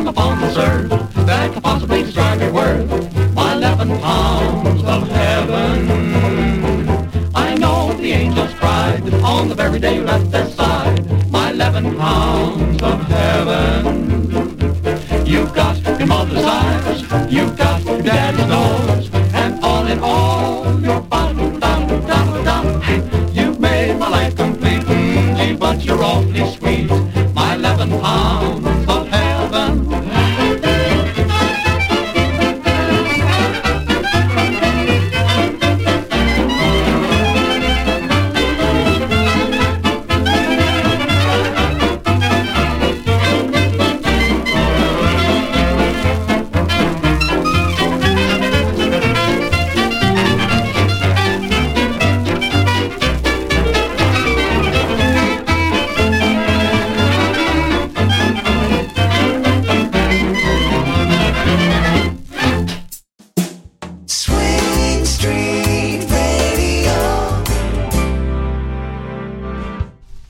upon this earth that could possibly describe your worth. My 11 pounds of heaven. I know the angels cried on the very day you left their side. My 11 pounds of heaven. You've got your mother's eyes, you've got your daddy's nose, and all in all, you're ba-dum-dum-dum-dum. You've made my life complete, gee, but you're awfully sweet. My 11 pounds